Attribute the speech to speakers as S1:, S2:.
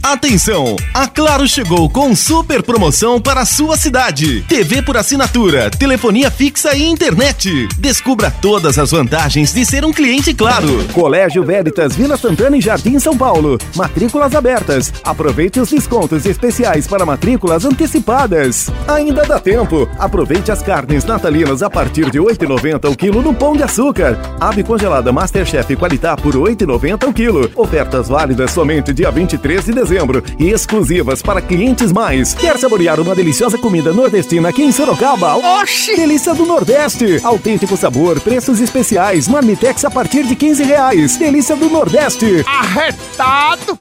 S1: Atenção! A Claro chegou com super promoção para a sua cidade. TV por assinatura, telefonia fixa e internet. Descubra todas as vantagens de ser um cliente Claro.
S2: Colégio Veritas, Vila Santana e Jardim São Paulo. Matrículas abertas. Aproveite os descontos especiais para matrículas antecipadas. Ainda dá tempo. Aproveite as carnes natalinas a partir de R$ 8,90 o quilo no Pão de Açúcar. Ave congelada Masterchef Qualitá por R$ 8,90 o quilo. Ofertas válidas somente dia 23 de dezembro e exclusivas para clientes mais. Quer saborear uma deliciosa comida nordestina aqui em Sorocaba?
S3: Oxi!
S2: Delícia do Nordeste. Autêntico sabor, preços especiais. Marmitex a partir de R$ 15. Delícia do Nordeste.
S3: Arretado!